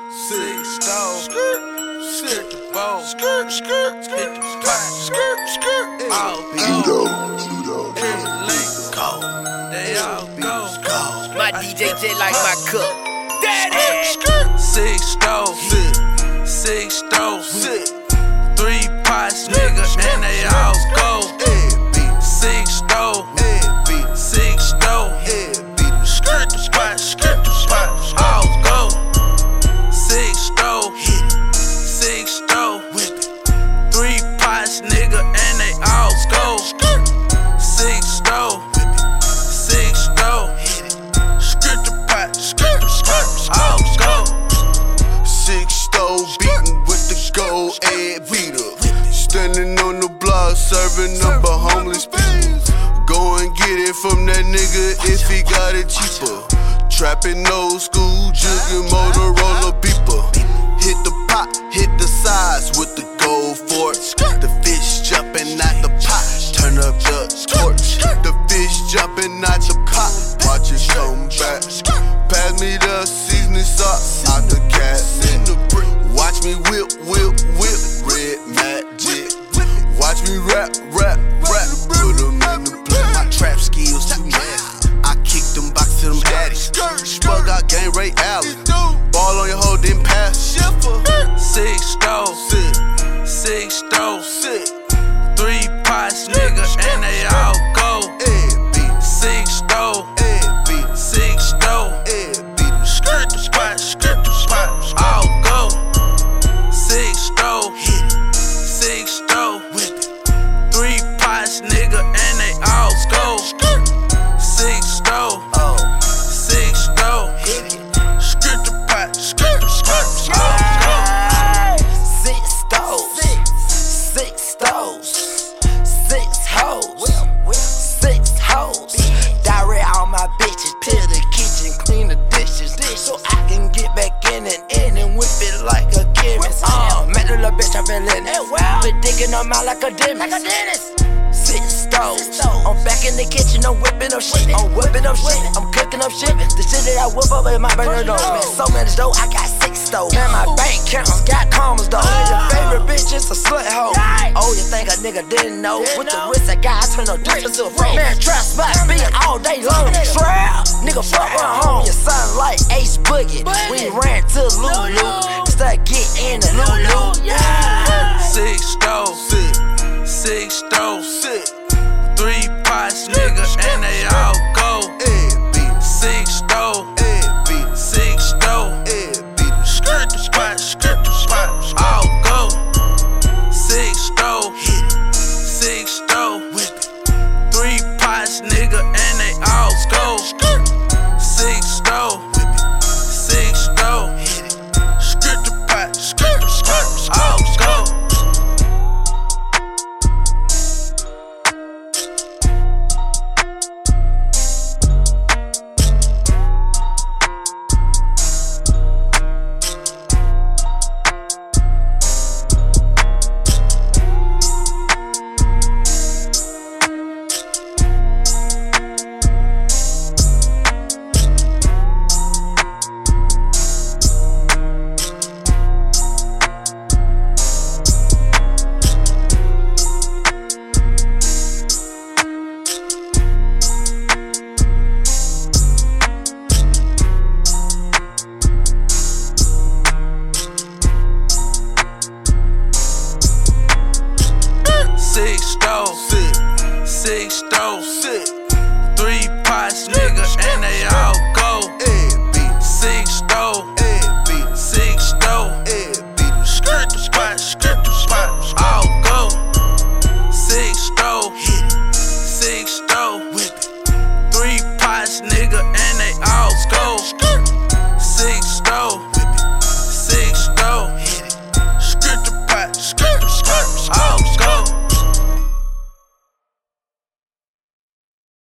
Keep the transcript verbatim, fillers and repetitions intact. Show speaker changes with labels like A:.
A: Six stove, skirt, skirt the bowl, skirt, skirt, hit the spot, skirt, skirt, all go, in the link, go, they all go, go.
B: My D J just like my cup. Daddy!
A: Skirt, six stove, six stove, three pots, nigga, and they all go. Six stove, six stove, skirt the spot, skirt the spot, all go. Six stove, six stove, three pots, nigga, and they all go. Six stove, six stove, skirt the pot, skirt the spot, all go.
C: Six stove beatin' with the gold egg beater. Standing on the block serving up a homeless people. Go and get it from that nigga if he got it cheaper. Trapping old school, jugging Motorola beeper. Hit the pot, hit the sides with the gold fork. The fish jumping out the pot, turn up the torch. The fish jumping out the pot, watch it come back. Pass me the seasoning salt out the cat. Watch me whip, whip, whip, red magic. Watch me rap, rap, rap, put them in the plate. My trap skills too nasty. I kick them box to them addies. Spug out game Ray Allen. Ball on your hoe, then pass.
A: Six stove, six stove, three pots, nigga, and they all go. Six stove, six stove, skirt the spot, skirt the spot, all go. Six stove, six stove, three pots, nigga, and they all go. Six stove, six stove, skirt the pot, skirt the spot, all go.
B: Six stoves, six stoves, six hoes, six hoes. Direct all my bitches to the kitchen, clean the dishes, so I can get back in and in and whip it like a chemist. Uh, met the little bitch, I feel in it. Been digging them out like a dentist. Six stoves, I'm back in the kitchen, I'm whipping up shit. I'm whipping up shit, I'm cooking up shit. The shit that I whip up in my burner though, man. So many dough, I got six stoves. Man, my bank accounts got commas though. Your favorite bitch is a slut hoe. Oh, you think a nigga didn't know? With the wrist I got, I turn no difference to a pro. Man, trap spot, be all day long. Trap, nigga, fuck run home. Your son like Ace Boogie. We ran to Lulu, start getting the Lulu.
A: Six stove, six stove, three pots, nigga, and they all go. Six stove, six stove, skirt the spot, skirt the spot, all go. Six stove, six stove, three pots, nigga, and they all go. Six stove, six stove, skirt the pot, skirt the spot, all go. Six stove, six stove,